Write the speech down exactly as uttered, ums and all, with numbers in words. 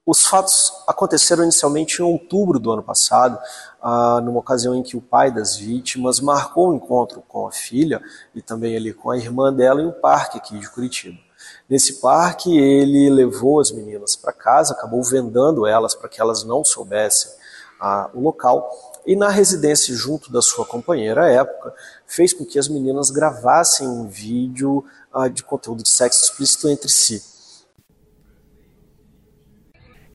Os fatos aconteceram inicialmente em outubro do ano passado, ah, numa ocasião em que o pai das vítimas marcou um encontro com a filha e também ali com a irmã dela em um parque aqui de Curitiba. Nesse parque ele levou as meninas para casa, acabou vendando elas para que elas não soubessem ah, o local, e na residência junto da sua companheira à época, fez com que as meninas gravassem um vídeo ah, de conteúdo de sexo explícito entre si.